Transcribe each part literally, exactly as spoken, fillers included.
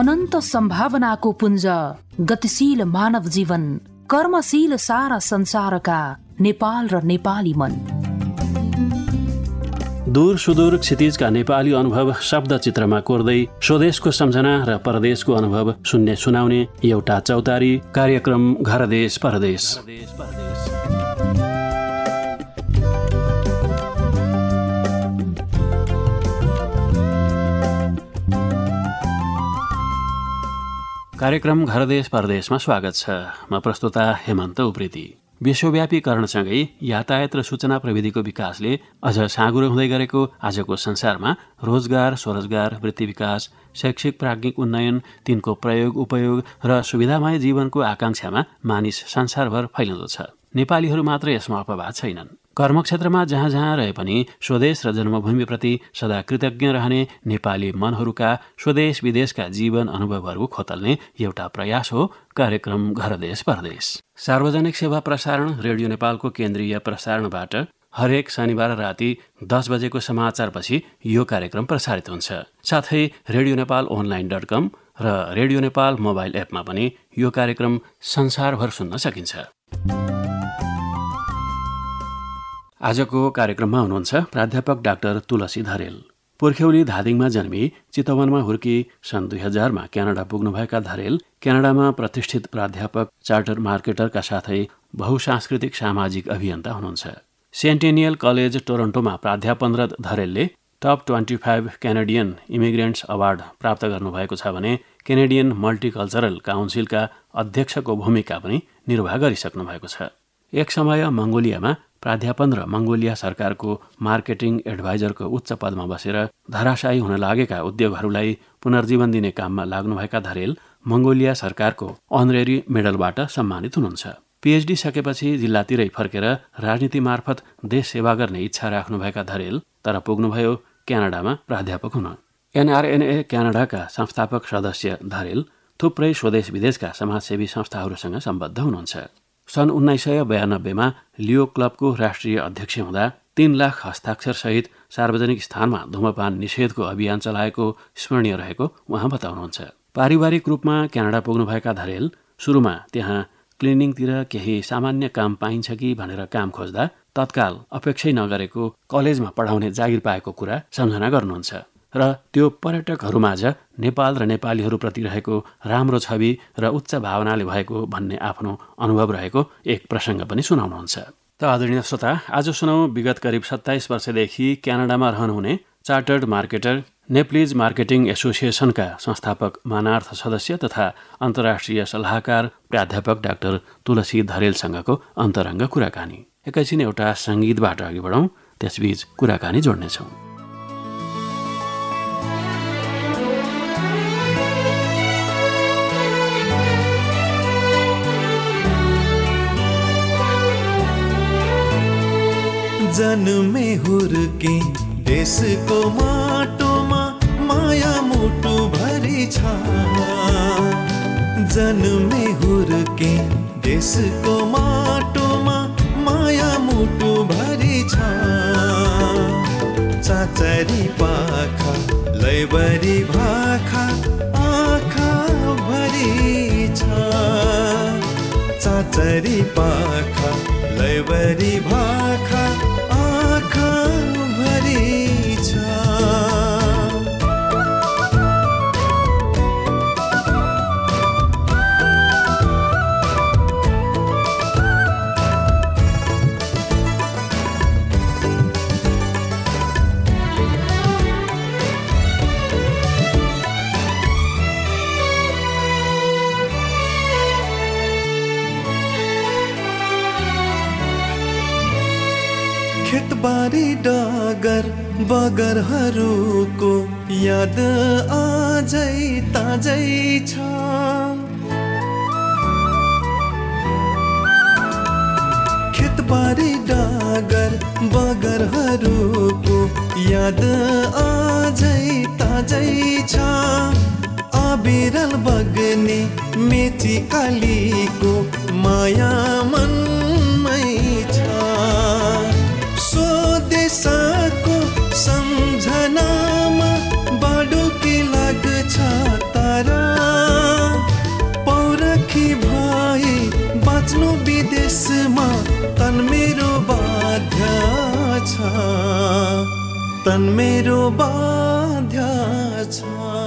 अनन्त सम्भावनाको पुञ्ज, गतिशील मानव जीवन, कर्मशील सारा संसारका नेपाल र नेपाली मन। दूर सुदूर क्षितिजका नेपाली अनुभव शब्द चित्रमा कोर्दै स्वदेशको सम्झना र परदेशको अनुभव सुन्ने सुनाउने एउटा चौतारी कार्यक्रम घर देश परदेश। कार्यक्रम घर देश परदेशमा स्वागत छ। म प्रस्तुता हेमन्त उप्रेती। विश्वव्यापीकरणसँगै यातायात र सूचना प्रविधिको विकासले अझ साँगुरो हुँदै गरेको आजको संसारमा रोजगार, स्वरोजगार, वृत्ति विकास, शैक्षिक प्राज्ञिक उन्नयन, तिनको प्रयोग उपयोग र सुविधामय जीवनको आकांक्षामा मानिस संसारभर फैलिँदो छ। नेपालीहरू मात्र यसमा अपवाद छैनन्। कर्मक्षेत्रमा जहाँ जहाँ रहे पनि स्वदेश र जन्मभूमिप्रति सदा कृतज्ञ रहने नेपाली मनहरूका स्वदेश विदेशका जीवन अनुभवहरू खोतल्ने एउटा प्रयास हो कार्यक्रम घर देश परदेश। सार्वजनिक सेवा प्रसारण रेडियो नेपालको केन्द्रीय प्रसारणबाट हरेक शनिबार राति दस बजेको समाचारपछि यो कार्यक्रम प्रसारित हुन्छ। साथै radio Nepal online dot com र रेडियो नेपाल मोबाइल एपमा पनि यो कार्यक्रम संसारभर सुन्न सकिन्छ। आजको कार्यक्रममा हुनुहुन्छ प्राध्यापक डाक्टर तुलसी धरेल। पुर्ख्यौली धादिङमा जन्मी चितवनमा हुर्की सन् दुई हजारमा क्यानाडा पुग्नुभएका धरेल क्यानाडामा प्रतिष्ठित प्राध्यापक, चार्टर मार्केटरका साथै बहुसांस्कृतिक सामाजिक अभियन्ता हुनुहुन्छ। सेन्टेनियल कलेज टोरन्टोमा प्राध्यापनरत धरेलले top twenty five Canadian immigrants award प्राप्त गर्नुभएको छ भने केनेडियन मल्टिकल्चरल काउन्सिलका अध्यक्षको भूमिका पनि निर्वाह गरिसक्नु भएको छ। एक समय मङ्गोलियामा प्राध्यापन र मङ्गोलिया सरकारको मार्केटिङ एडभाइजरको उच्च पदमा बसेर धराशायी हुन लागेका उद्योगहरूलाई पुनर्जीवन दिने काममा लाग्नुभएका धरेल मङ्गोलिया सरकारको अनरेरी मेडलबाट सम्मानित हुनुहुन्छ। पीएचडी सकेपछि जिल्लातिरै फर्केर राजनीति मार्फत देश सेवा गर्ने इच्छा राख्नुभएका धरेल तर पुग्नुभयो क्यानाडामा प्राध्यापक हुन। एनआरएनए क्यानाडाका संस्थापक सदस्य धरेल थुप्रै स्वदेश विदेशका समाजसेवी संस्थाहरूसँग सम्बद्ध हुनुहुन्छ। सन् उन्नाइस सय बयानब्बेमा लियो क्लबको राष्ट्रिय अध्यक्ष हुँदा तीन लाख हस्ताक्षरसहित सार्वजनिक स्थानमा धुमपान निषेधको अभियान चलाएको स्मरणीय रहेको उहाँ बताउनुहुन्छ। पारिवारिक रूपमा क्यानाडा पुग्नुभएका धरेल सुरुमा त्यहाँ क्लिनिङतिर केही सामान्य काम पाइन्छ कि भनेर काम खोज्दा तत्काल अपेक्षै नगरेको कलेजमा पढाउने जागिर पाएको कुरा सम्झना गर्नुहुन्छ र त्यो पर्यटकहरूमाझ नेपाल र नेपालीहरूप्रति रहेको राम्रो छवि र उच्च भावनाले भएको भन्ने आफ्नो अनुभव रहेको एक प्रसङ्ग पनि सुनाउनुहुन्छ। त आदरणीय श्रोता, आज सुनौ विगत करिब सत्ताइस वर्षदेखि क्यानाडामा रहनुहुने चार्टर्ड मार्केटर, नेप्लिज मार्केटिङ एसोसिएसनका संस्थापक मानार्थ सदस्य तथा अन्तर्राष्ट्रिय सल्लाहकार प्राध्यापक डाक्टर तुलसी धरेलसँगको अन्तरङ्ग कुराकानी। एकैछिन एउटा सङ्गीतबाट अघि बढौँ, त्यसबीच कुराकानी जोड्नेछौँ। जन्मे हुर्के देशको माटोमा माया मुटु भरि छ। जन्मे हुर्के देशको माटोमा माया मुटु भरि छ। चाचरी पाखा लैबरी भाखा आँखा भरि छ। चाचरी पाखा लैबरी भाखा आँखा भरि छ। खेतबारी डगर बगरहरूको याद आजै ताजै छ। खेतबारी डगर बगरहरूको याद आजै ताजै छ। अबिरल बग्ने मेची कालीको माया मनमै छ। स्वदेशको सम्झनामा बाडुल्की लाग्छ तारा यसमा तन मेरो बाध्य छ, तन मेरो बाध्य छ।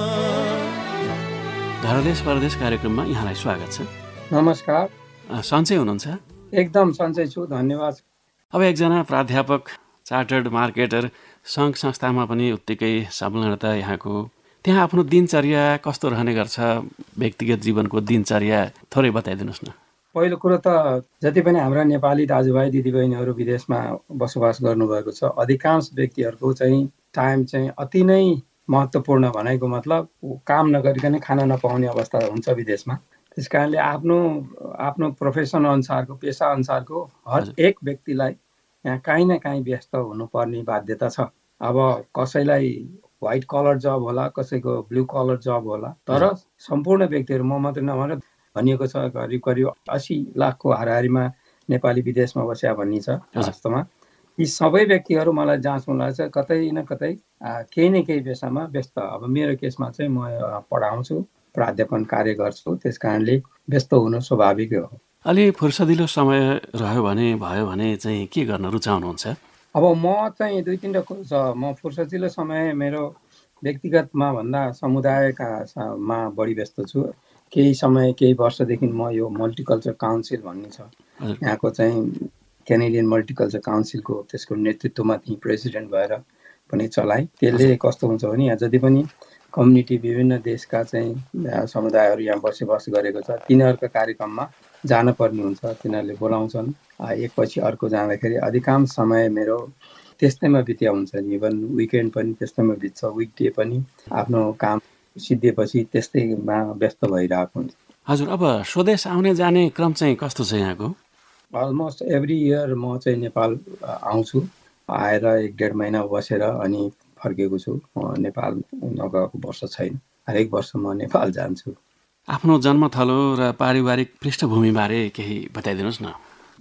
धरादेश परदेश कार्यक्रममा यहाँलाई स्वागत छ। नमस्कार। सन्चै हुनुहुन्छ? एकदम सन्चै छु, धन्यवाद। अब एकजना प्राध्यापक, चार्टर्ड मार्केटर, सङ्घ संस्थामा पनि उत्तिकै संलग्नता यहाँको। त्यहाँ आफ्नो दिनचर्या कस्तो रहने गर्छ? व्यक्तिगत जीवनको दिनचर्या थोरै बताइदिनुहोस् न। पहिलो कुरो त जति पनि हाम्रा नेपाली दाजुभाइ दिदीबहिनीहरू विदेशमा बसोबास गर्नुभएको छ, अधिकांश व्यक्तिहरूको चाहिँ टाइम चाहिँ अति नै महत्त्वपूर्ण। भनेको मतलब काम नगरिकन खाना नपाउने अवस्था हुन्छ विदेशमा। त्यस कारणले आफ्नो आफ्नो प्रोफेसन अनुसारको, पेसा अनुसारको हरेक व्यक्तिलाई यहाँ काहीँ न काहीँ व्यस्त हुनुपर्ने बाध्यता छ। अब कसैलाई व्हाइट कलर जब होला, कसैको ब्लू कलर जब होला, तर सम्पूर्ण व्यक्तिहरू, म मात्रै नभएर भनिएको छ करिब करिब अस्सी लाखको हाराहारीमा नेपाली विदेशमा बस्या भन्ने छ। वास्तवमा यी सबै व्यक्तिहरू मलाई जाँच्नु लाग्छ कतै न कतै केही न केही पेसामा व्यस्त। अब मेरो केसमा चाहिँ म पढाउँछु, प्राध्यापन कार्य गर्छु, त्यस कारणले व्यस्त हुनु स्वाभाविक हो। अलि फुर्सदिलो समय रह्यो भने भयो भने चाहिँ के गर्न रुचाउनुहुन्छ? अब म चाहिँ दुई तिनवटा कुरो छ। म फुर्सदिलो समय मेरो व्यक्तिगतमा भन्दा समुदायकामा बढी व्यस्त छु। केही समय केही वर्षदेखि म यो मल्टिकल्चर काउन्सिल भन्ने छ, यहाँको चाहिँ क्यानेडियन मल्टिकल्चर काउन्सिलको त्यसको नेतृत्वमा त्यही प्रेसिडेन्ट भएर पनि चलाएँ। त्यसले कस्तो हुन्छ भने यहाँ जति पनि कम्युनिटी, विभिन्न देशका चाहिँ समुदायहरू यहाँ बसोबास गरेको छ, तिनीहरूका कार्यक्रममा जानुपर्ने हुन्छ। तिनीहरूले बोलाउँछन्, एकपछि अर्को जाँदाखेरि अधिकांश समय मेरो त्यस्तैमा बित्या हुन्छ। इभन विकेन्ड पनि त्यस्तैमा बित्छ, विकडे पनि आफ्नो काम सिद्धिएपछि त्यस्तैमा व्यस्त भइरहेको हुन्छ। हजुर, अब स्वदेश आउने जाने क्रम चाहिँ कस्तो छ यहाँको? अलमोस्ट एभ्री इयर म चाहिँ नेपाल आउँछु, आएर एक डेढ महिना बसेर अनि फर्केको छु। म नेपाल नगएको वर्ष छैन, हरेक वर्ष म नेपाल जान्छु। आफ्नो जन्मथलो र पारिवारिक पृष्ठभूमिबारे केही बताइदिनुहोस् न।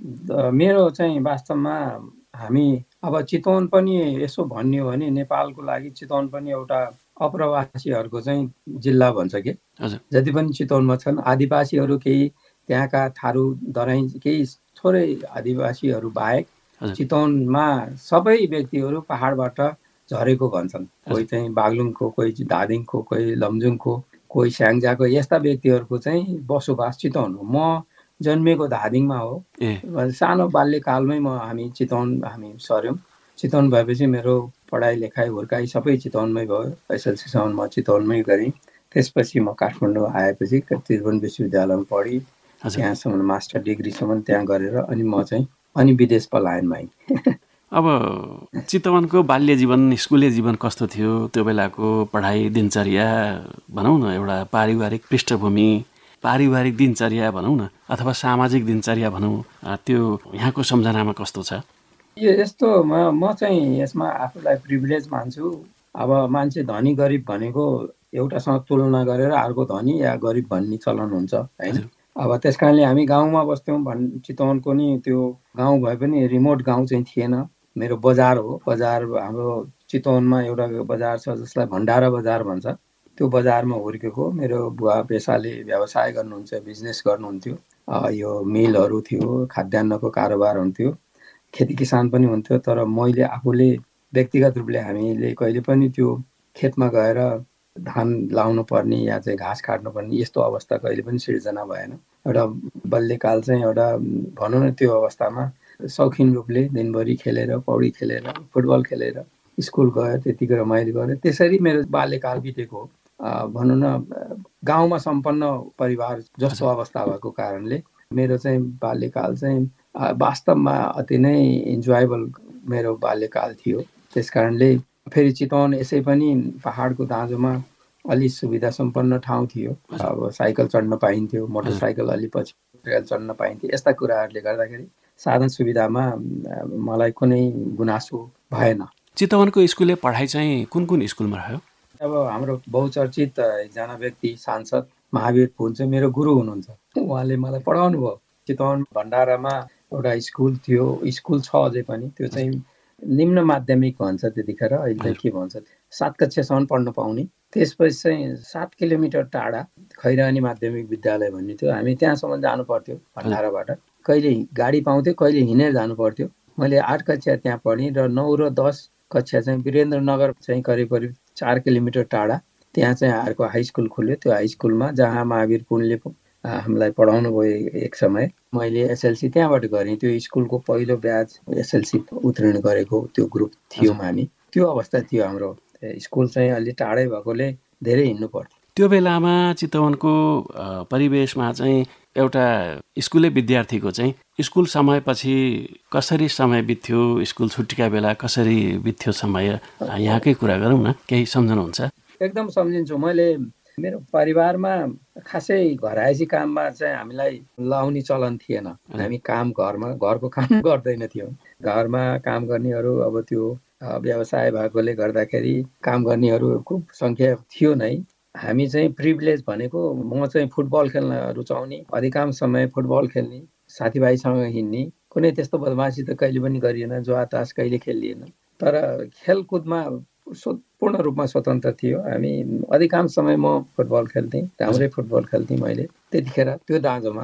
मेरो चाहिँ वास्तवमा हामी अब चितवन पनि यसो भन्ने हो भने नेपालको लागि चितवन पनि एउटा अप्रवासीहरूको चाहिँ जिल्ला भन्छ कि। जति पनि चितवनमा छन् आदिवासीहरू, केही त्यहाँका थारू दराई केही थोरै आदिवासीहरू बाहेक चितवनमा सबै व्यक्तिहरू पहाडबाट झरेको भन्छन्। कोही चाहिँ बागलुङको, कोही धादिङको, कोही लमजुङको, कोही स्याङ्जाको, यस्ता व्यक्तिहरूको चाहिँ बसोबास चितवन हो। म जन्मिएको धादिङमा हो। सानो बाल्यकालमै म हामी चितवन हामी सर्यौँ। चितवन भएपछि मेरो पढाइ लेखाइ हुर्काइ सबै चितवनमै भयो। एसएलसीसम्म म चितवनमै गरेँ। त्यसपछि म काठमाडौँ आएपछि त्रिभुवन विश्वविद्यालयमा पढेँ, त्यहाँसम्म मास्टर डिग्रीसम्म त्यहाँ गरेर अनि म चाहिँ अनि विदेश पलायनमा आएँ। अब चितवनको बाल्य जीवन, स्कुले जीवन कस्तो थियो? त्यो बेलाको पढाइ दिनचर्या भनौँ न, एउटा पारिवारिक पृष्ठभूमि, पारिवारिक दिनचर्या भनौँ न, अथवा सामाजिक दिनचर्या भनौँ, त्यो यहाँको सम्झनामा कस्तो छ? यस्तो म म चाहिँ यसमा आफूलाई प्रिभिलेज मान्छु। अब मान्छे धनी गरिब भनेको एउटासँग तुलना गरेर अर्को धनी या गरिब भन्ने चलन हुन्छ होइन। अब त्यस कारणले हामी गाउँमा बस्थ्यौँ। भन् चितवनको नि त्यो गाउँ भए पनि रिमोट गाउँ चाहिँ थिएन, मेरो बजार हो। बजार हाम्रो चितवनमा एउटा बजार छ जसलाई भण्डारा बजार भन्छ। त्यो बजारमा हुर्केको। मेरो बुवा पेसाले व्यवसाय गर्नुहुन्छ, बिजनेस गर्नुहुन्थ्यो। यो मिलहरू थियो, खाद्यान्नको कारोबार हुन्थ्यो, खेती किसान पनि हुन्थ्यो। तर मैले आफूले व्यक्तिगत रूपले हामीले कहिले पनि त्यो खेतमा गएर धान लाउनु पर्ने या चाहिँ घाँस काट्नु पर्ने यस्तो अवस्था कहिले पनि सिर्जना भएन। एउटा बाल्यकाल चाहिँ एउटा भनौँ न त्यो अवस्थामा शौखिन रूपले दिनभरि खेलेर, पौडी खेलेर, फुटबल खेलेर स्कुल गयो, त्यतिकै रमाइलो गरेँ। त्यसरी मेरो बाल्यकाल बितेको। भनौँ न गाउँमा सम्पन्न परिवार जस्तो अवस्था भएको कारणले मेरो चाहिँ बाल्यकाल चाहिँ वास्तवमा अति नै इन्जोयबल मेरो बाल्यकाल थियो। त्यस कारणले फेरि चितवन यसै पनि पहाडको दाँजोमा अलि सुविधा सम्पन्न ठाउँ थियो। अब साइकल चढ्न पाइन्थ्यो, मोटरसाइकल अलि पछि रेल चढ्न पाइन्थ्यो। यस्ता कुराहरूले गर्दाखेरि साधन सुविधामा मलाई कुनै गुनासो भएन। चितवनको स्कुलले पढाइ चाहिँ कुन कुन स्कुलमा रह्यो? अब हाम्रो बहुचर्चित एकजना व्यक्ति सांसद महावीर पुन चाहिँ मेरो गुरु हुनुहुन्छ। उहाँले मलाई पढाउनु भयो। चितवन भण्डारामा एउटा स्कुल थियो, स्कुल छ अझै पनि, त्यो चाहिँ निम्न माध्यमिक भन्छ त्यतिखेर, अहिले के भन्छ, सात कक्षासम्म पढ्न पाउने। त्यसपछि चाहिँ सात किलोमिटर टाढा खैरानी माध्यमिक विद्यालय भन्ने थियो, हामी त्यहाँसम्म जानु पर्थ्यो भण्डाराबाट। कहिले गाडी पाउँथ्यो, कहिले हिँडेर जानु पर्थ्यो। मैले आठ कक्षा त्यहाँ पढेँ र नौ र दस कक्षा चाहिँ वीरेन्द्रनगर चाहिँ करिब करिब चार किलोमिटर टाढा त्यहाँ चाहिँ आएको हाई स्कुल खुल्यो। त्यो हाई स्कुलमा जहाँ महावीर पुनले हामीलाई पढाउनु भयो एक समय, मैले एसएलसी त्यहाँबाट गरेँ। त्यो स्कुलको पहिलो ब्याच एसएलसी उत्तीर्ण गरेको त्यो ग्रुप थियौँ हामी। त्यो अवस्था थियो हाम्रो। स्कुल चाहिँ अलि टाढै भएकोले धेरै हिँड्नु पर्थ्यो। त्यो बेलामा चितवनको परिवेशमा चाहिँ एउटा स्कुले विद्यार्थीको चाहिँ स्कुल समयपछि कसरी समय बित्थ्यो, स्कुल छुट्टीका बेला कसरी बित्थ्यो समय, यहाँकै कुरा गरौँ न, केही सम्झनुहुन्छ? एकदम सम्झिन्छु। मैले मेरो परिवारमा खासै घरायसी काममा चाहिँ हामीलाई लाउने चलन थिएन। हामी काम घरमा घरको काम गर्दैन थियौँ। घरमा काम गर्नेहरू अब त्यो व्यवसाय भएकोले गर्दाखेरि काम गर्नेहरू खुब सङ्ख्या थियो नै। हामी चाहिँ प्रिभिलेज भनेको म चाहिँ फुटबल खेल्न रुचाउने, अधिकांश समय फुटबल खेल्ने, साथीभाइसँग हिँड्ने, कुनै त्यस्तो बदमासी त कहिले पनि गरिएन, जुवा तास कहिले खेलिएन। तर खेलकुदमा पूर्ण रूपमा स्वतन्त्र थियो हामी। अधिकांश समय म फुटबल खेल्थेँ, राम्रै फुटबल खेल्थेँ मैले त्यतिखेर त्यो दाँजोमा।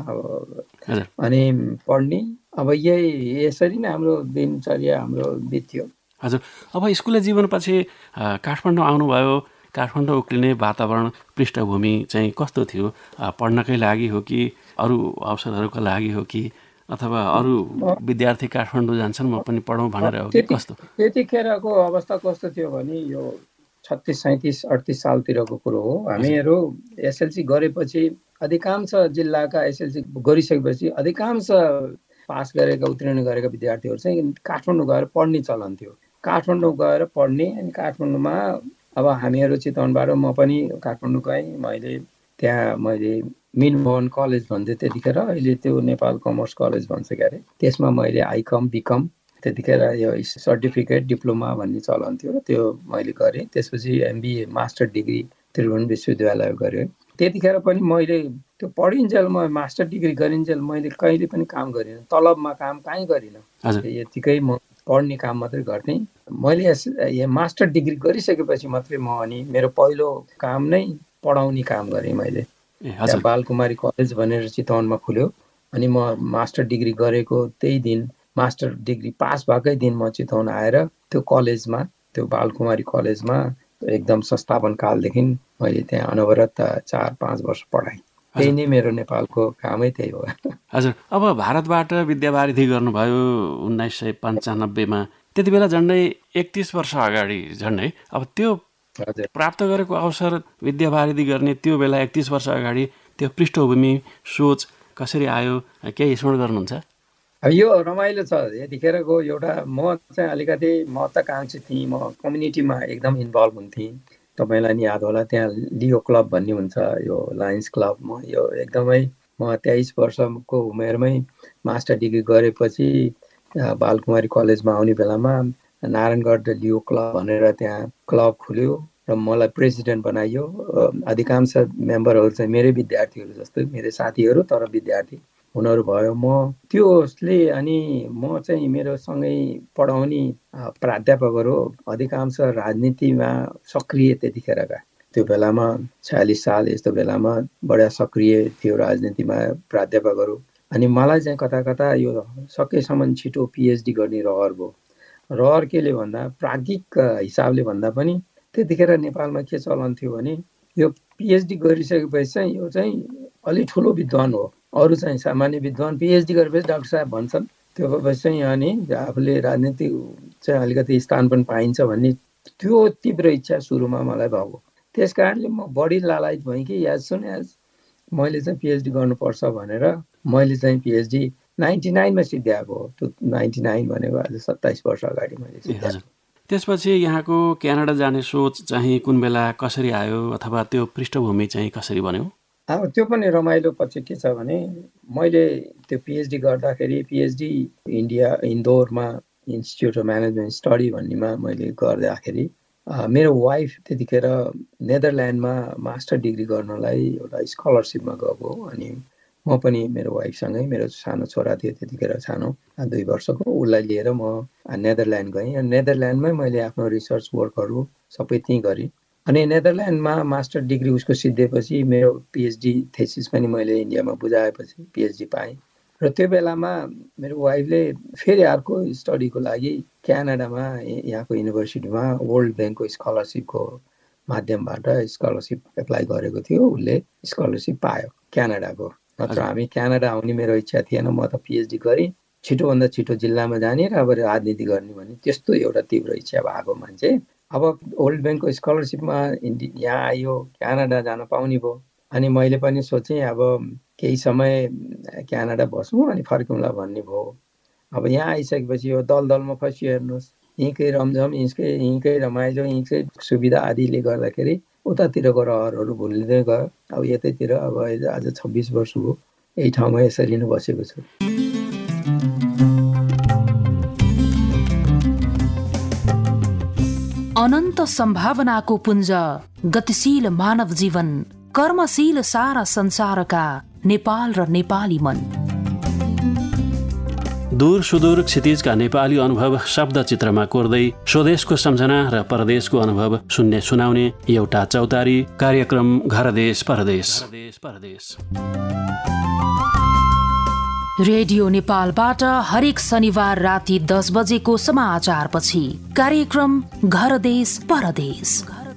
अब अनि पढ्ने, अब यही यसरी नै हाम्रो दिनचर्या हाम्रो बित्थ्यो। हजुर, अब स्कुले जीवनपछि काठमाडौँ आउनुभयो। काठमाडौँ उक्लिने वातावरण पृष्ठभूमि चाहिँ कस्तो थियो? पढ्नकै लागि हो कि अरू अवसरहरूका लागि हो कि अथवा अरू विद्यार्थी काठमाडौँ जान्छन् म पनि पढौँ भनेर हो कि कस्तो? त्यतिखेरको अवस्था कस्तो थियो भने यो छत्तिस सैँतिस अडतिस सालतिरको कुरो हो। हामीहरू एसएलसी गरेपछि अधिकांश जिल्लाका एसएलसी गरिसकेपछि अधिकांश पास गरेका उत्तीर्ण गरेका विद्यार्थीहरू चाहिँ काठमाडौँ गएर पढ्ने चलन थियो। काठमाडौँ गएर पढ्ने, अनि काठमाडौँमा अब हामीहरू चितवनबाट म पनि काठमाडौँ गएँ। मैले त्यहाँ मैले मिनमोहन कलेज भन्थ्यो त्यतिखेर, अहिले त्यो नेपाल कमर्स कलेज भन्छ क्यारे। त्यसमा मैले आइकम बिकम त्यतिखेर यो सर्टिफिकेट डिप्लोमा भन्ने चलन थियो, त्यो मैले गरेँ। त्यसपछि एमबिए मास्टर डिग्री त्रिभुवन विश्वविद्यालय गरेँ। त्यतिखेर पनि मैले त्यो पढिन्जेल म मास्टर डिग्री गरिन्जेल मैले कहिले पनि काम गरिनँ, तलबमा काम कहीँ गरिनँ। यतिकै म पढ्ने काम मात्रै गर्थेँ। मैले यस मास्टर डिग्री गरिसकेपछि मात्रै म अनि मेरो पहिलो काम नै पढाउने काम गरेँ मैले। बालकुमारी कलेज भनेर चितवनमा खुल्यो, अनि म मास्टर डिग्री गरेको त्यही दिन, मास्टर डिग्री पास भएकै दिन म चितवन आएर त्यो कलेजमा, त्यो बालकुमारी कलेजमा एकदम संस्थापन कालदेखि मैले त्यहाँ अनवरत चार पाँच वर्ष पढाएँ। त्यही नै मेरो नेपालको कामै त्यही हो। हजुर, अब भारतबाट विद्यावारिधि गर्नुभयो उन्नाइस सय पन्चानब्बेमा। त्यति बेला झन्डै एकतिस वर्ष अगाडि झन्डै अब त्यो प्राप्त गरेको अवसर विद्यावारिधि गर्ने त्यो बेला एकतिस वर्ष अगाडि त्यो पृष्ठभूमि सोच कसरी आयो, केही स्मरण गर्नुहुन्छ? अब यो रमाइलो छ। यतिखेरको एउटा म चाहिँ अलिकति महत्त्वाकांक्षी थिएँ। म कम्युनिटीमा एकदम इन्भल्भ हुन्थेँ। तपाईँलाई नि याद होला, त्यहाँ लियो क्लब भन्ने हुन्छ, यो लायन्स क्लब। म यो एकदमै म तेइस वर्षको उमेरमै मास्टर डिग्री गरेपछि बालकुमारी कलेजमा आउने बेलामा नारायणगढ लियो क्लब भनेर त्यहाँ क्लब खुल्यो र मलाई प्रेसिडेन्ट बनाइयो। अधिकांश मेम्बरहरू चाहिँ मेरै विद्यार्थीहरू जस्तै, मेरै साथीहरू तर विद्यार्थी हुनहरू भयो। म त्यसले अनि म चाहिँ मेरो सँगै पढाउने प्राध्यापकहरू अधिकांश राजनीतिमा सक्रिय त्यतिखेरका, त्यो बेलामा छयालिस साल यस्तो बेलामा बडा सक्रिय थियो राजनीतिमा प्राध्यापकहरू। अनि मलाई चाहिँ कता कता यो सकेसम्म छिटो पिएचडी गर्ने रहर भयो। रहर केले भन्दा प्राज्ञिक हिसाबले भन्दा पनि त्यतिखेर नेपालमा के चलन थियो भने यो पिएचडी गरिसकेपछि चाहिँ यो चाहिँ अलि ठुलो विद्वान हो। अरू चाहिँ सामान्य विद्वान पिएचडी गरेपछि डाक्टर साहब भन्छन्, त्यो भएपछि चाहिँ अनि आफूले राजनीति चाहिँ अलिकति स्थान पनि पाइन्छ भन्ने त्यो तीव्र इच्छा सुरुमा मलाई भएको। त्यस कारणले म बढी लालायत भएँ कि याज सुन याज मैले चाहिँ पिएचडी गर्नुपर्छ भनेर मैले चाहिँ पिएचडी नाइन्टी नाइनमा सिद्ध्याएको हो। त्यो नाइन्टी नाइन भनेको आज सत्ताइस वर्ष अगाडि मैले सिद्ध्याएको। त्यसपछि यहाँको क्यानाडा जाने सोच चाहिँ कुन बेला कसरी आयो, अथवा त्यो पृष्ठभूमि चाहिँ कसरी बन्यो? अब त्यो पनि रमाइलो पछि के छ भने मैले त्यो पिएचडी गर्दाखेरि पिएचडी इन्डिया इन्दोरमा इन्स्टिट्युट अफ म्यानेजमेन्ट स्टडी भन्नेमा मैले गर्दाखेरि मेरो वाइफ त्यतिखेर नेदरल्यान्डमा मास्टर डिग्री गर्नलाई एउटा स्कलरसिपमा गएको। अनि म पनि मेरो वाइफसँगै, मेरो सानो छोरा थियो त्यतिखेर, सानो दुई वर्षको, उसलाई लिएर म नेदरल्यान्ड गएँ। नेदरल्यान्डमै मैले आफ्नो रिसर्च वर्कहरू सबै त्यहीँ गरेँ। अनि नेदरल्यान्डमा मास्टर डिग्री उसको सिद्धिएपछि मेरो पिएचडी थेसिस पनि मैले इन्डियामा बुझाएपछि पिएचडी पाएँ। र त्यो बेलामा मेरो वाइफले फेरि अर्को स्टडीको लागि क्यानाडामा यहाँको युनिभर्सिटीमा वर्ल्ड ब्याङ्कको स्कलरसिपको माध्यमबाट स्कलरसिप एप्लाई गरेको थियो। उसले स्कलरसिप पायो क्यानाडाको। नत्र हामी क्यानाडा आउने मेरो इच्छा थिएन। म त पिएचडी गरेँ, छिटोभन्दा छिटो जिल्लामा जाने र अब राजनीति गर्ने भन्ने त्यस्तो एउटा तीव्र इच्छा भएको मान्छे अब वर्ल्ड ब्याङ्कको स्कलरसिपमा इन्डि यहाँ आयो, क्यानाडा जान पाउने भयो। अनि मैले पनि सोचेँ अब केही समय क्यानाडा बसौँ अनि फर्कौँला भन्ने भयो। अब यहाँ आइसकेपछि यो दलदलमा फसियो। हेर्नुहोस्, यहीँकै रमझम, यहीँकै यहीँकै रमाइलो, यहीँकै सुविधा आदिले गर्दाखेरि उतातिरको रहरहरू भुलिँदै गयो। अब यतैतिर अब आज छब्बिस वर्ष हो यही ठाउँमा यसरी नै बसेको छु। अनन्त सम्भावनाको पुञ्ज, गतिशील मानव जीवन, कर्मशील सारा संसारका नेपाल र नेपाली मन। दूर सुदूर क्षितिजका नेपाली अनुभव शब्द चित्रमा कोर्दै स्वदेशको सम्झना र परदेशको अनुभव सुन्ने सुनाउने एउटा चौतारी कार्यक्रम घर देश परदेश। रेडियो नेपालबाट हरेक शनिबार राति दस बजेको समाचारपछि कार्यक्रम घर देश परदेश।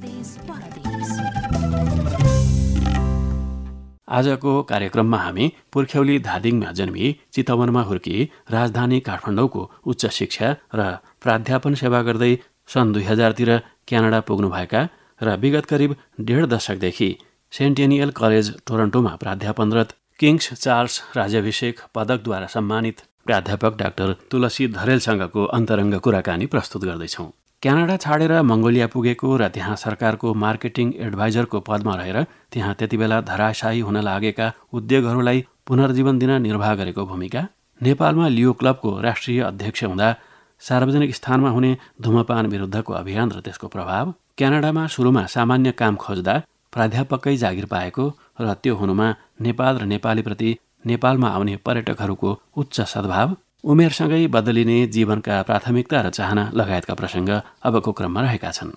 आजको कार्यक्रममा हामी पुर्ख्यौली धादिङमा जन्मी चितवनमा हुर्की राजधानी काठमाडौँको उच्च शिक्षा र प्राध्यापन सेवा गर्दै सन् दुई हजारतिर क्यानाडा पुग्नुभएका र विगत करिब डेढ दशकदेखि सेन्टेनियल कलेज टोरन्टोमा प्राध्यापनरत किङ्स चार्ल्स राज्याभिषेक पदकद्वारा सम्मानित प्राध्यापक डाक्टर तुलसी धरेलसँगको अन्तरङ्ग कुराकानी प्रस्तुत गर्दैछौँ। क्यानाडा छाडेर मङ्गोलिया पुगेको र त्यहाँ सरकारको मार्केटिङ एडभाइजरको पदमा रहेर त्यहाँ त्यति बेला धराशायी हुन लागेका उद्योगहरूलाई पुनर्जीवन दिन निर्वाह गरेको भूमिका, नेपालमा लियो क्लबको राष्ट्रिय अध्यक्ष हुँदा सार्वजनिक स्थानमा हुने धुमपान विरुद्धको अभियान र त्यसको प्रभाव, क्यानाडामा सुरुमा सामान्य काम खोज्दा प्राध्यापकै जागिर पाएको र त्यो हुनुमा नेपाल र नेपालीप्रति नेपालमा आउने पर्यटकहरूको उच्च सद्भाव, उमेरसँगै बदलिने जीवनका प्राथमिकता र चाहना लगायतका प्रसङ्ग अबको क्रममा रहेका छन्।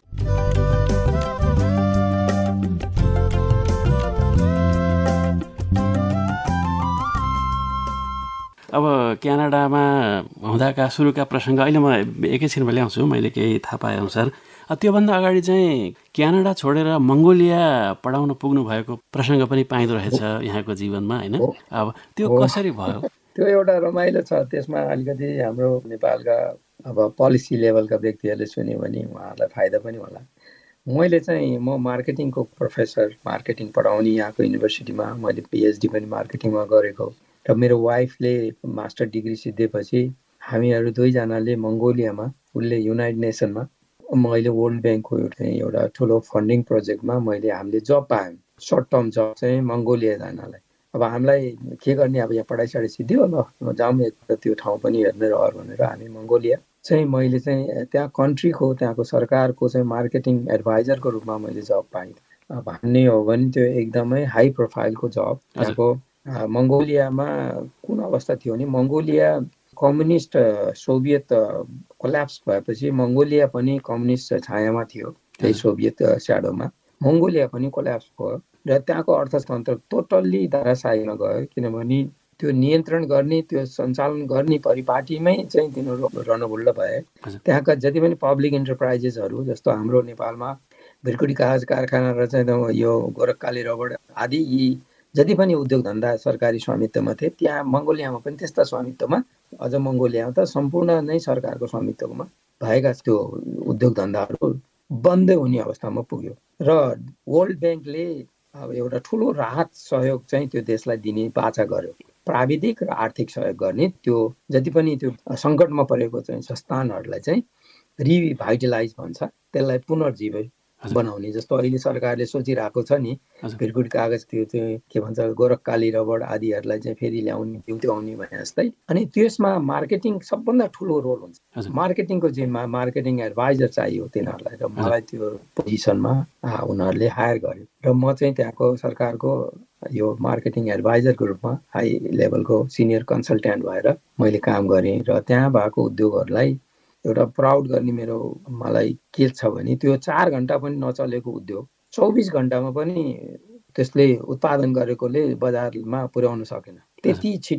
अब क्यानाडामा हुँदाका सुरुका प्रसङ्ग अहिले म एकैछिनमा ल्याउँछु। मैले केही थाहा पाए अनुसार त्योभन्दा अगाडि चाहिँ क्यानाडा छोडेर मङ्गोलिया पढाउन पुग्नु भएको प्रसङ्ग पनि पाइँदो रहेछ यहाँको जीवनमा, होइन? अब त्यो कसरी भयो? त्यो एउटा रमाइलो छ। त्यसमा अलिकति हाम्रो नेपालका अब पोलिसी लेभलका व्यक्तिहरूले सुन्यो भने उहाँहरूलाई फाइदा पनि होला। मैले चाहिँ म मार्केटिङको प्रोफेसर, मार्केटिङ पढाउने यहाँको युनिभर्सिटीमा मैले पिएचडी पनि मार्केटिङमा गरेको र मेरो वाइफले मास्टर डिग्री सिद्धेपछि हामीहरू दुईजनाले मङ्गोलियामा, उसले युनाइटेड नेसनमा, मैले वर्ल्ड ब्याङ्कको एउटा ठुलो फन्डिङ प्रोजेक्टमा मैले हामीले जब पायौँ, सर्ट टर्म जब चाहिँ मङ्गोलिया जानलाई। अब हामीलाई के गर्ने, अब यहाँ पढाइ साढी सिद्धियो, ल जाउँ त्यो ठाउँ पनि हेर्ने रहर भनेर हामी मङ्गोलिया चाहिँ मैले चाहिँ त्यहाँ कन्ट्रीको त्यहाँको सरकारको चाहिँ मार्केटिङ एडभाइजरको रूपमा मैले जब पाएँ। अब भन्ने हो भने त्यो एकदमै हाई प्रोफाइलको जब। त्यहाँको मङ्गोलियामा कुन अवस्था थियो भने मङ्गोलिया कम्युनिस्ट सोभियत कोल्याप्स भएपछि मङ्गोलिया पनि कम्युनिस्ट छायामा थियो, त्यही सोभियत स्याडोमा मङ्गोलिया पनि कोल्याप्स भयो र त्यहाँको अर्थतन्त्र टोटल्ली धराशायीमा गयो। किनभने त्यो नियन्त्रण गर्ने, त्यो सञ्चालन गर्ने परिपाटीमै चाहिँ तिनीहरू रणभुल्ल भए। त्यहाँका जति पनि पब्लिक इन्टरप्राइजेसहरू जस्तो हाम्रो नेपालमा भिरकुटी कागज कारखाना र चाहिँ यो गोरखकाली रबड आदि यी जति पनि उद्योग धन्दा सरकारी स्वामित्वमा थिए, त्यहाँ मङ्गोलियामा पनि त्यस्ता स्वामित्वमा, अझ मङ्गोलियामा त सम्पूर्ण नै सरकारको स्वामित्वमा भएका त्यो उद्योग धन्दाहरू बन्दै हुने अवस्थामा पुग्यो र वर्ल्ड ब्याङ्कले अब एउटा ठुलो राहत सहयोग चाहिँ त्यो देशलाई दिने बाचा गर्यो। प्राविधिक र आर्थिक सहयोग गर्ने, त्यो जति पनि त्यो सङ्कटमा परेको चाहिँ संस्थानहरूलाई चाहिँ रिभाइटलाइज भन्छ, त्यसलाई पुनर्जीवित बनाउने। जस्तो अहिले सरकारले सोचिरहेको छ नि, भिरकुटी कागज त्यो चाहिँ के भन्छ गोरखकाली रबड आदिहरूलाई चाहिँ फेरि ल्याउने ल्याउने भने जस्तै। अनि त्यसमा मार्केटिङ सबभन्दा ठुलो रोल हुन्छ। मार्केटिङको जिम्मा मार्केटिङ एडभाइजर चाहियो तिनीहरूलाई र मलाई त्यो पोजिसनमा उनीहरूले हायर गर्यो र म चाहिँ त्यहाँको सरकारको यो मार्केटिङ एडभाइजरको रूपमा हाई लेभलको सिनियर कन्सल्ट्यान्ट भएर मैले काम गरेँ र त्यहाँ भएको उद्योगहरूलाई एउटा प्राउड गर्ने मेरो मलाई के छ भने त्यो चार घन्टा पनि नचलेको उद्योग चौबिस घन्टामा पनि त्यसले उत्पादन गरेकोले बजारमा पुर्याउन सकेन। त्यति छिटो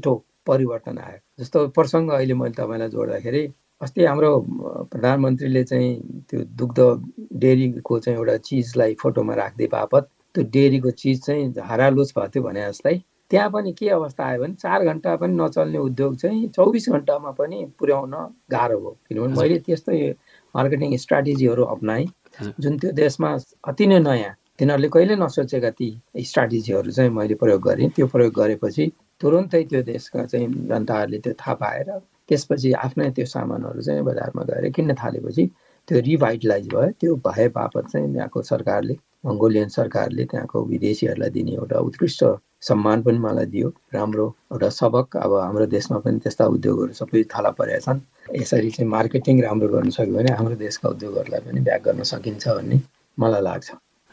परिवर्तन आयो। जस्तो प्रसङ्ग अहिले मैले तपाईँलाई जोड्दाखेरि अस्ति हाम्रो प्रधानमन्त्रीले चाहिँ त्यो दुग्ध डेरीको चाहिँ एउटा चिजलाई फोटोमा राख्दै बापत त्यो डेरीको चिज चाहिँ हरालोच भयो थियो भने जस्तै त्यहाँ पनि के अवस्था आयो भने चार घन्टा पनि नचल्ने उद्योग चाहिँ चौबिस घन्टामा पनि पुर्याउन गाह्रो भयो। किनभने मैले त्यस्तो मार्केटिङ स्ट्राटेजीहरू अप्नाएँ जुन त्यो देशमा अति नै नयाँ, तिनीहरूले कहिले नसोचेका ती स्ट्राटेजीहरू चाहिँ मैले प्रयोग गरेँ। त्यो प्रयोग गरेपछि तुरुन्तै त्यो देशका चाहिँ जनताहरूले त्यो थाहा पाएर त्यसपछि आफ्नै त्यो सामानहरू चाहिँ बजारमा गएर किन्न थालेपछि त्यो रिभाइटलाइज भयो। त्यो भए बापत चाहिँ यहाँको सरकारले, मङ्गोलियन सरकारले त्यहाँको विदेशीहरूलाई दिने एउटा उत्कृष्ट सम्मान पनि मलाई दियो, राम्रो एउटा सबक। अब हाम्रो देशमा पनि त्यस्ता उद्योगहरू सबै थला परेका छन्। यसरी चाहिँ मार्केटिङ राम्रो गर्न सक्यो भने हाम्रो देशका उद्योगहरूलाई पनि ब्याक गर्न सकिन्छ भन्ने मलाई लाग्छ।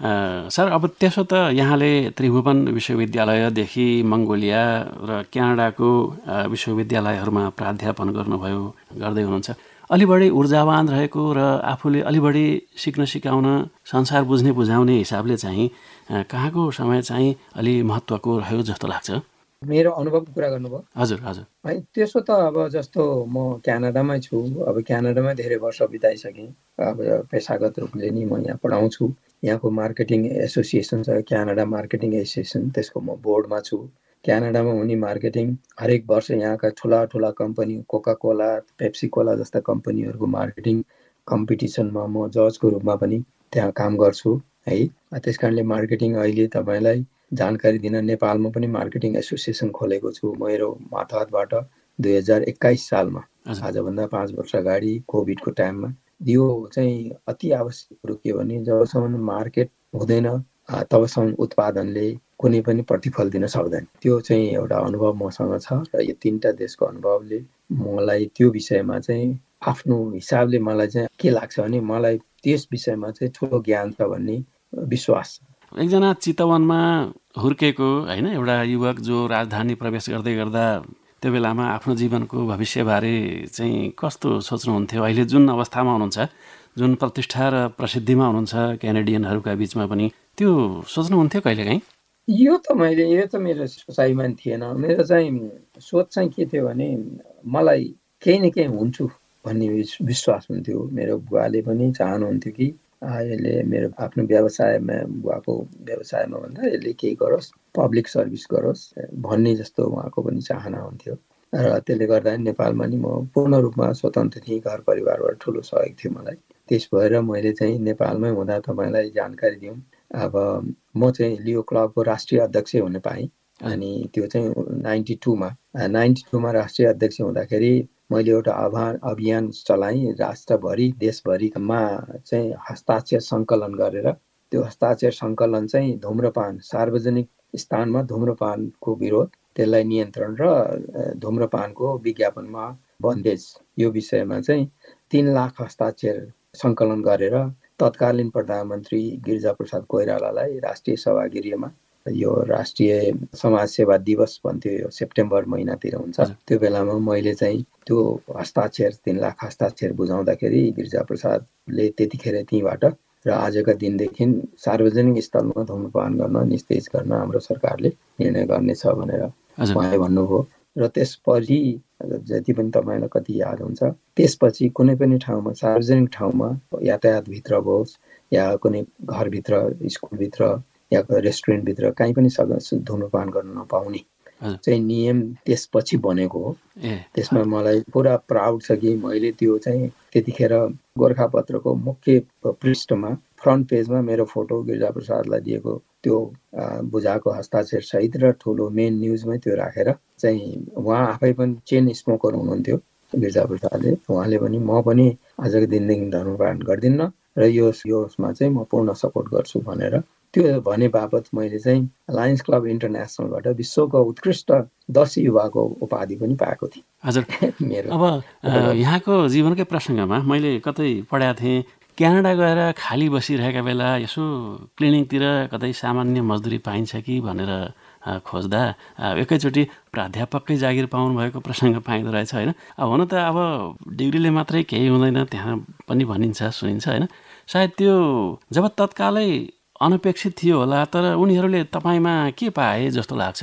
सर, अब त्यसो त यहाँले त्रिभुवन विश्वविद्यालयदेखि मङ्गोलिया र क्यानाडाको विश्वविद्यालयहरूमा प्राध्यापन गर्नुभयो, गर्दै हुनुहुन्छ। अलि बढी ऊर्जावान रहेको र आफूले अलि बढी सिक्न सिकाउन संसार बुझ्ने बुझाउने हिसाबले चाहिँ कहाँको समय चाहिँ अलि महत्त्वको रह्यो जस्तो लाग्छ? मेरो अनुभवको कुरा गर्नुभयो? हजुर हजुर। है त्यसो त अब जस्तो म क्यानाडामै छु, अब क्यानाडामै धेरै वर्ष बिताइसकेँ। अब पेसागत रूपले नि म यहाँ पढाउँछु। यहाँको मार्केटिङ एसोसिएसन छ, क्यानाडा मार्केटिङ एसोसिएसन, त्यसको म बोर्डमा छु। क्यानाडामा हुने मार्केटिङ हरेक वर्ष यहाँका ठुला ठुला company Coca Cola, Pepsi Cola जस्ता कम्पनीहरूको मार्केटिङ कम्पिटिसनमा म जजको रूपमा पनि त्यहाँ काम गर्छु है। त्यस कारणले मार्केटिङ अहिले तपाईँलाई जानकारी दिन नेपालमा पनि मार्केटिङ एसोसिएसन खोलेको छु मेरो मातहतबाट दुई हजार एक्काइस सालमा, आजभन्दा पाँच वर्ष अगाडि कोभिडको टाइममा। यो चाहिँ अति आवश्यक कुरो के भने जबसम्म मार्केट हुँदैन तबसम्म उत्पादनले कुनै पनि प्रतिफल दिन सक्दैन। त्यो चाहिँ एउटा अनुभव मसँग छ र यो तिनवटा देशको अनुभवले मलाई त्यो विषयमा चाहिँ आफ्नो हिसाबले मलाई चाहिँ के लाग्छ भने मलाई त्यस विषयमा चाहिँ ठुलो ज्ञान छ भन्ने विश्वास छ। एकजना चितवनमा हुर्केको होइन एउटा युवक जो राजधानी प्रवेश गर्दै गर्दा त्यो बेलामा आफ्नो जीवनको भविष्यबारे चाहिँ कस्तो सोच्नुहुन्थ्यो? अहिले जुन अवस्थामा हुनुहुन्छ, जुन प्रतिष्ठा र प्रसिद्धिमा हुनुहुन्छ क्यानेडियनहरूका बिचमा पनि, त्यो सोच्नुहुन्थ्यो कहिलेकाहीँ? यो त मैले यो त मेरो सोचाइमा थिएन। मेरो चाहिँ सोच चाहिँ के थियो भने मलाई केही न केही हुन्छु भन्ने विश्वास हुन्थ्यो। मेरो बुवाले पनि चाहनुहुन्थ्यो कि यसले मेरो आफ्नो व्यवसायमा, बुवाको व्यवसायमा भन्दा यसले केही गरोस्, पब्लिक सर्भिस गरोस् भन्ने जस्तो उहाँको पनि चाहना हुन्थ्यो। र त्यसले गर्दा नेपालमा नि म पूर्ण रूपमा स्वतन्त्र थिएँ। घर परिवारबाट ठुलो सहयोग थियो मलाई। त्यस भएर मैले चाहिँ नेपालमै हुँदा तपाईँलाई जानकारी दिउँ, अब म चाहिँ लियो क्लबको राष्ट्रिय अध्यक्ष हुन पाएँ। अनि त्यो चाहिँ नाइन्टी टूमा नाइन्टी टूमा राष्ट्रिय अध्यक्ष हुँदाखेरि मैले एउटा अभियान अभियान चलाएँ राष्ट्रभरि, देशभरिमा चाहिँ हस्ताक्षर सङ्कलन गरेर। त्यो हस्ताक्षर सङ्कलन चाहिँ धुम्रपान, सार्वजनिक स्थानमा धुम्रपानको विरोध, त्यसलाई नियन्त्रण र धुम्रपानको विज्ञापनमा बन्देज, यो विषयमा चाहिँ तीन लाख हस्ताक्षर सङ्कलन गरेर तत्कालीन प्रधानमन्त्री गिरिजाप्रसाद कोइरालालाई राष्ट्रिय सभागृहमा, यो राष्ट्रिय समाजसेवा दिवस भन्थ्यो, यो सेप्टेम्बर महिनातिर हुन्छ, त्यो बेलामा मैले चाहिँ त्यो हस्ताक्षर तीन लाख हस्ताक्षर बुझाउँदाखेरि गिरिजाप्रसादले त्यतिखेर त्यहीँबाट र आजका दिनदेखि सार्वजनिक स्थलमा धुम्रपान गर्न निस्तेज गर्न हाम्रो सरकारले निर्णय गर्नेछ भनेर उहाँले भन्नुभयो। र त्यसपछि जति पनि तपाईँलाई कति याद हुन्छ, त्यसपछि कुनै पनि ठाउँमा, सार्वजनिक ठाउँमा, यातायातभित्र होस् या कुनै घरभित्र, स्कुलभित्र या रेस्टुरेन्टभित्र कहीँ पनि धुम्रपान गर्न नपाउने चाहिँ नियम त्यसपछि बनेको हो। त्यसमा मलाई पुरा प्राउड छ कि मैले त्यो चाहिँ त्यतिखेर गोर्खापत्रको मुख्य पृष्ठमा फ्रन्ट पेजमा मेरो फोटो गिरिजाप्रसादलाई दिएको त्यो बुझाएको हस्ताक्षर सहित र ठुलो मेन न्युजमै त्यो राखेर चाहिँ उहाँ आफै पनि चेन स्मोकर हुनुहुन्थ्यो गिरिजाप्रसादले। उहाँले पनि म पनि आजको दिनदेखि धुम्रपान गर्दिनँ र यो यसमा चाहिँ म पूर्ण सपोर्ट गर्छु भनेर त्यो भने बापत मैले चाहिँ लायन्स क्लब इन्टरनेसनलबाट विश्वको उत्कृष्ट दस युवाको उपाधि पनि पाएको थिएँ। हजुर, मेरो अब यहाँको जीवनकै प्रसङ्गमा मैले कतै पढाएको थिएँ, क्यानाडा गएर खाली बसिरहेका बेला यसो क्लिनिकतिर कतै सामान्य मजदुरी पाइन्छ कि भनेर खोज्दा एकैचोटि प्राध्यापककै जागिर पाउनु भएको प्रसङ्ग पाइँदो रहेछ होइन। अब हुन त अब डिग्रीले मात्रै केही हुँदैन त्यहाँ पनि भनिन्छ, सुनिन्छ होइन। सायद त्यो जब तत्कालै अनपेक्षित थियो होला, तर उनीहरूले तपाईँमा के पाए जस्तो लाग्छ?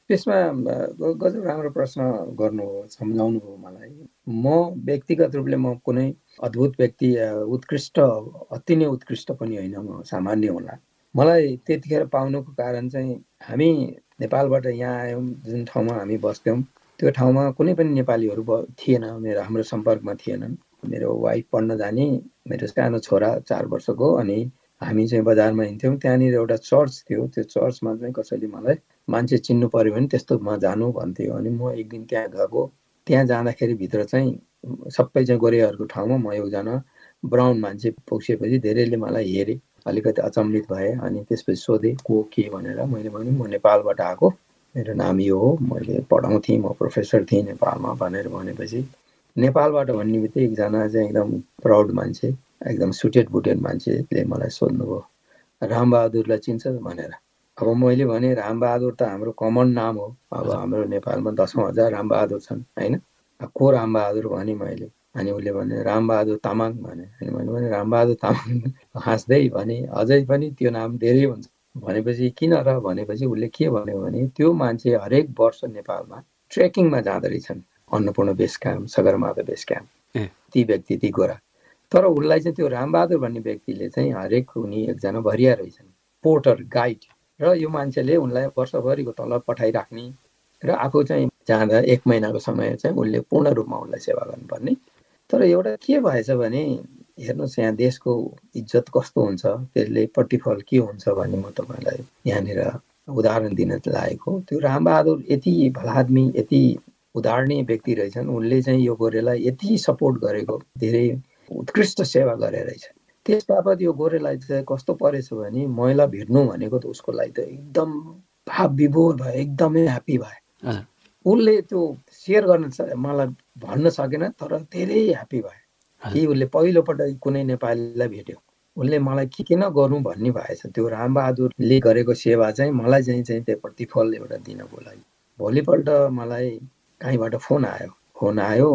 त्यसमा गजब राम्रो प्रश्न गर्नु हो, सम्झाउनु हो मलाई। म व्यक्तिगत रूपले म कुनै अद्भुत व्यक्ति, उत्कृष्ट, अति नै उत्कृष्ट पनि होइन, म सामान्य होला। मलाई त्यतिखेर पाउनुको कारण चाहिँ हामी नेपालबाट यहाँ आयौँ, जुन ठाउँमा हामी बस्थ्यौँ त्यो ठाउँमा कुनै पनि नेपालीहरू थिएन, मेरो हाम्रो सम्पर्कमा थिएनन्। मेरो वाइफ पढ्न जाने, मेरो सानो छोरा चार वर्षको, अनि हामी चाहिँ बजारमा हिँड्थ्यौँ। त्यहाँनिर एउटा चर्च थियो, त्यो चर्चमा चाहिँ कसैले मलाई मान्छे चिन्नु पर्यो भने त्यस्तोमा जानु भन्थ्यो। अनि म एक दिन त्यहाँ गएको, त्यहाँ जाँदाखेरि भित्र चाहिँ सबै चाहिँ गोरेहरूको ठाउँमा म एकजना ब्राउन मान्छे पुगेपछि धेरैले मलाई हेरे, अलिकति अचम्मित भए। अनि त्यसपछि सोधे को के भनेर, मैले भने म नेपालबाट आएको, मेरो नाम यो हो, मैले पढाउँथेँ, म प्रोफेसर थिएँ नेपालमा भनेर भनेपछि नेपालबाट भन्ने बित्तिकै एकजना चाहिँ एकदम प्राउड मान्छे, एकदम सुटेड बुटेड मान्छेले मलाई सोध्नुभयो, रामबहादुरलाई चिन्छ भनेर। अब मैले भने रामबहादुर त हाम्रो कमन नाम हो, अब हाम्रो नेपालमा दसौँ हजार रामबहादुर छन् होइन, को रामबहादुर भने मैले। अनि उसले भने रामबहादुर तामाङ भने। अनि मैले भने रामबहादुर तामाङ, हाँस्दै भने अझै पनि त्यो नाम धेरै हुन्छ भनेपछि किन र भनेपछि उसले के भन्यो भने त्यो मान्छे हरेक वर्ष नेपालमा ट्रेकिङमा जाँदो रहेछन्, Annapurna base camp, Sagarmatha base camp, ती व्यक्ति ती गोरा। तर उसलाई चाहिँ त्यो रामबहादुर भन्ने व्यक्तिले चाहिँ हरेक उनी एकजना भरिया रहेछन्, पोर्टर, गाइड, र यो मान्छेले उनलाई वर्षभरिको तलब पठाइराख्ने र आफू चाहिँ जाँदा एक महिनाको समय चाहिँ उसले पूर्ण रूपमा उसलाई सेवा गर्नुपर्ने। तर एउटा के भएछ भने हेर्नुहोस् यहाँ देशको इज्जत कस्तो हुन्छ, त्यसले प्रतिफल के हुन्छ भन्ने म तपाईँलाई यहाँनिर उदाहरण दिन लागेको। त्यो रामबहादुर यति भलादमी, यति उदाहरणीय व्यक्ति रहेछन्, उनले चाहिँ यो गोरेलाई यति सपोर्ट गरेको, धेरै उत्कृष्ट सेवा गरे रहेछ। त्यस बापत यो गोरेलाई चाहिँ कस्तो परेछ भने महिला भेट्नु भनेको त उसको लागि त एकदम भाव विभोर भयो, एकदमै ह्याप्पी भयो। उसले त्यो सेयर गर्न मलाई भन्न सकेन, तर धेरै ह्याप्पी भयो कि उसले पहिलोपटक कुनै नेपालीलाई भेट्यो। उसले मलाई के किन गर्नु भन्ने भएछ, त्यो रामबहादुरले गरेको सेवा चाहिँ मलाई चाहिँ चाहिँ त्यो प्रतिफल एउटा दिनको लागि। भोलिपल्ट मलाई कहीँबाट फोन आयो फोन आयो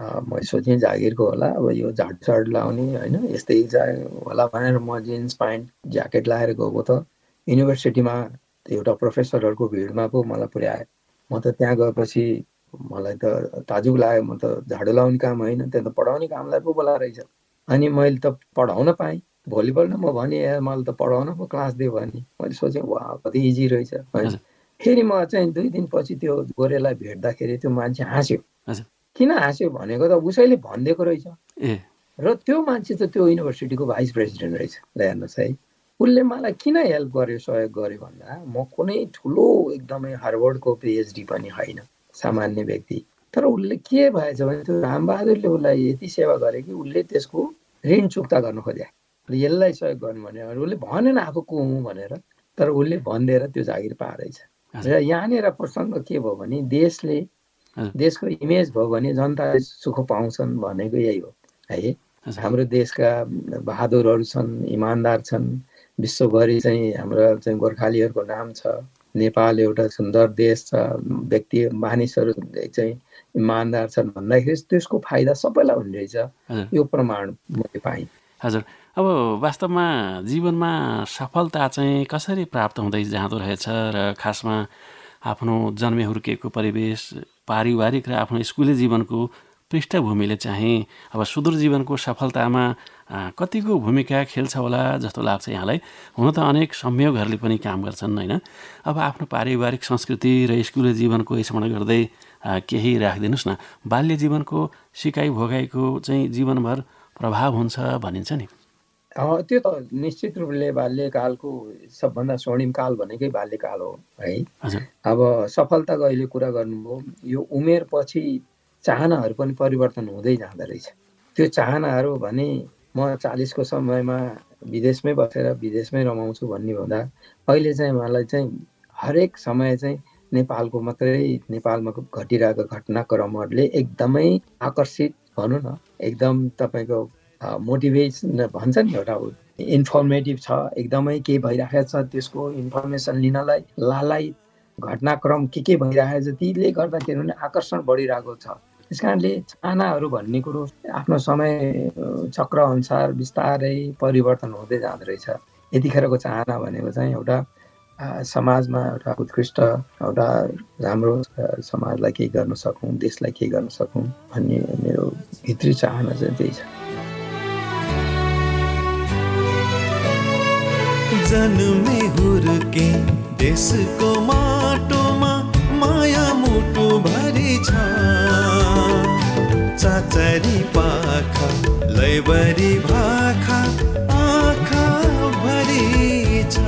म सोचेँ जागिरको होला, अब यो झाडसाड लाउने होइन यस्तै होला भनेर म जिन्स प्यान्ट ज्याकेट लगाएर गएको त युनिभर्सिटीमा एउटा प्रोफेसरहरूको भिडमा पो मलाई पुर्यायो। म त त्यहाँ गएपछि मलाई त ताजुब लाग्यो, म त झाडु लाउने काम होइन, त्यो त पढाउने कामलाई पो बोला रहेछ। अनि मैले त पढाउन पाएँ। भोलिपल्ट म भने मैले त पढाउन पो क्लास दियो भने मैले सोचेँ वा कति इजी रहेछ। फेरि म चाहिँ दुई दिनपछि त्यो गोरेलाई भेट्दाखेरि त्यो मान्छे हाँस्यो। किन हाँस्यो भनेको त उसैले भनिदिएको रहेछ, र त्यो मान्छे त त्यो युनिभर्सिटीको भाइस प्रेसिडेन्ट रहेछ। ल हेर्नुहोस् है, उसले मलाई किन हेल्प गर्यो, सहयोग गर्यो भन्दा म कुनै ठुलो एकदमै हार्वर्डको पिएचडी पनि होइन, सामान्य व्यक्ति। तर उसले के भएछ भने त्यो रामबहादुरले उसलाई यति सेवा गरे कि उसले त्यसको ऋण चुक्ता गर्नु खोज्यो, यसलाई सहयोग गर्नु भने। उसले भनेन आफू को हुँ भनेर, तर उसले भनिदिएर त्यो जागिर पाएछ। र यहाँनिर प्रसङ्ग के भयो भने देशले देशको इमेज भयो भने जनताले सुख पाउँछन् भनेको यही हो है। हाम्रो देशका बहादुरहरू छन्, इमान्दार छन्, विश्वभरि चाहिँ हाम्रो चाहिँ गोर्खालीहरूको नाम छ। नेपाल एउटा सुन्दर देश छ, व्यक्ति मानिसहरू चाहिँ इमान्दार छन् भन्दाखेरि त्यसको फाइदा सबैलाई हुने रहेछ, यो प्रमाण मैले पाएँ। हजुर, अब वास्तवमा जीवनमा सफलता चाहिँ कसरी प्राप्त हुँदै जाँदो रहेछ र खासमा आफ्नो जन्मे हुर्किएको परिवेश, पारिवारिक र आफ्नो स्कुले जीवनको पृष्ठभूमिले चाहिँ अब सुदूर जीवनको सफलतामा कतिको भूमिका खेल्छ होला जस्तो लाग्छ यहाँलाई? हुन त अनेक संयोगहरूले पनि काम गर्छन् होइन। अब आफ्नो पारिवारिक संस्कृति र स्कुले जीवनको स्मरण गर्दै केही राखिदिनुहोस् न। बाल्य जीवनको सिकाइ भोगाइको चाहिँ जीवनभर प्रभाव हुन्छ भनिन्छ नि। त्यो त निश्चित रूपले बाल्यकालको सबभन्दा स्वर्णिम काल भनेकै बाल्यकाल हो है। अब सफलताको अहिले कुरा गर्नुभयो, यो उमेर पछि चाहनाहरू पनि परिवर्तन हुँदै जाँदो रहेछ। त्यो चाहनाहरू भने म चालिसको समयमा विदेशमै बसेर विदेशमै रमाउँछु भन्ने हुँदा अहिले चाहिँ मलाई चाहिँ हरेक समय चाहिँ नेपालको मात्रै नेपालमा घटिरहेको घटनाक्रमहरूले एकदमै आकर्षित भनौँ न, एकदम तपाईँको मोटिभेसन भन्छ नि, एउटा इन्फर्मेटिभ छ, एकदमै के भइरहेको छ त्यसको इन्फर्मेसन लिनलाई लालाई घटनाक्रम के के भइरहेको छ, तीले गर्दाखेरि पनि आकर्षण बढिरहेको छ। त्यस कारणले चाहनाहरू भन्ने कुरो आफ्नो समय चक्र अनुसार बिस्तारै परिवर्तन हुँदै जाँदो रहेछ। यतिखेरको चाहना भनेको चाहिँ एउटा समाजमा एउटा उत्कृष्ट एउटा राम्रो समाजलाई केही गर्न सकौँ, देशलाई केही गर्न सकौँ भन्ने मेरो भित्री चाहना चाहिँ त्यही छ। जन्मे हुर्के देशको माटोमा माया मुटु भरि छ, चाचरी पाखा लैबरी भाखा आँखा भरि छ,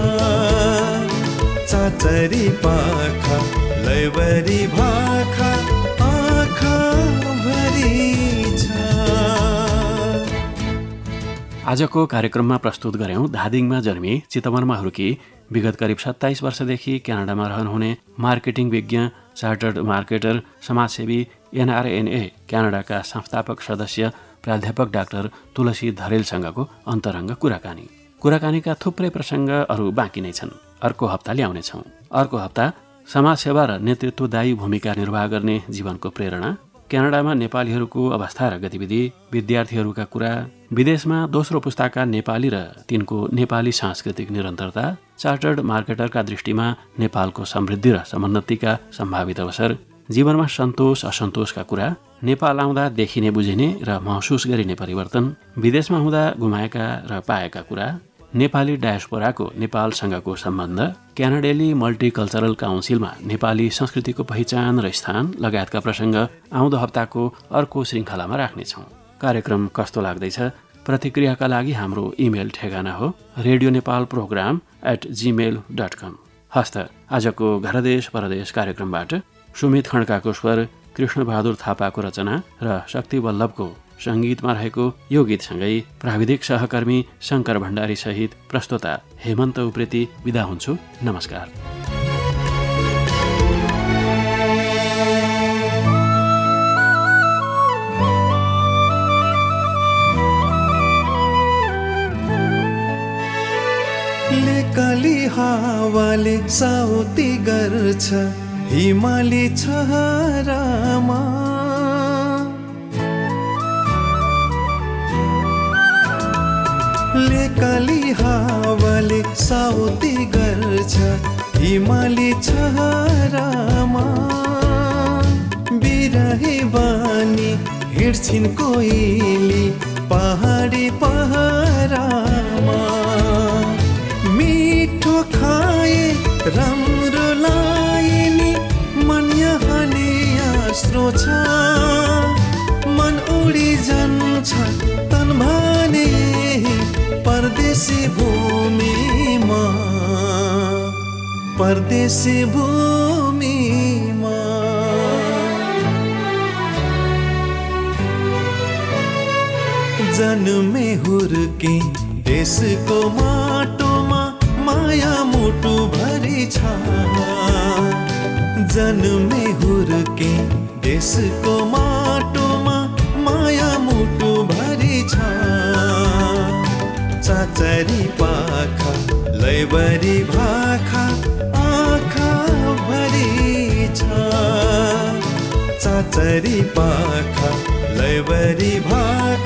चाचरी पाखा लैबरी भाखा आँखा भरि छ। आजको कार्यक्रममा प्रस्तुत गर्यौं धादिङमा जन्मी चितवनमा हुर्की विगत करिब सत्ताइस वर्षदेखि क्यानाडामा रहनुहुने मार्केटिङ विज्ञ, चार्टर्ड मार्केटर, समाजसेवी, एनआरएनए क्यानाडाका संस्थापक सदस्य प्राध्यापक डाक्टर तुलसी धरेलसँगको अन्तरङ्ग कुराकानी। कुराकानीका थुप्रै प्रसङ्ग अरू बाँकी नै छन्, अर्को हप्ता ल्याउनेछौँ। अर्को हप्ता समाजसेवा र नेतृत्वदायी भूमिका निर्वाह गर्ने जीवनको प्रेरणा, क्यानाडामा नेपालीहरूको अवस्था र गतिविधि, विद्यार्थीहरूका कुरा, विदेशमा दोस्रो पुस्ताका नेपाली र तिनको नेपाली सांस्कृतिक निरन्तरता, चार्टर्ड मार्केटरका दृष्टिमा नेपालको समृद्धि र समुन्नतिका सम्भावित अवसर, जीवनमा सन्तोष असन्तोषका कुरा, नेपाल आउँदा देखिने बुझिने र महसुस गरिने परिवर्तन, विदेशमा हुँदा गुमाएका र पाएका कुरा, नेपाली डायस्पोराको नेपालसँगको सम्बन्ध, क्यानाडेली मल्टिकल्चरल काउन्सिलमा नेपाली संस्कृतिको पहिचान र स्थान लगायतका प्रसङ्ग आउँदो हप्ताको अर्को श्रृङ्खलामा राख्नेछौँ। कार्यक्रम कस्तो लाग्दैछ? प्रतिक्रियाका लागि हाम्रो इमेल ठेगाना हो radio Nepal programme at Gmail dot com. हस्त आजको घरदेश परदेश कार्यक्रमबाट सुमित खड्काको स्वर, कृष्णबहादुर थापाको रचना र शक्ति वल्लभको सङ्गीतमा रहेको यो गीतसँगै प्राविधिक सहकर्मी शङ्कर भण्डारी सहित प्रस्तोता हेमन्त उप्रेती बिदा हुन्छु। नमस्कार। लेकाली हावाले साउती गर्छ हिमाली छहरामा, लेकाली हावाले साउती गर्छ हिमाली छहरामा, बिरही बानी हिँड्छिन् कोइली पहाडी पहरामा, मिठो खाए राम्रो लाइनी मन यहाँ नि आश्रो छ, मन उडी जान्छ तन भने परदेशी भूमिमा, परदेशी भूमिमा। जन्मे हुर्के देशको माटोमा माया मुटु भरि छ, जन्मे हुर्के देशको माटोमा माया मुटु भरि छ, चाचरी पाखा लैबरी भाखा आँखा भरि छ, चाचरी पाखा लैबरी भाखा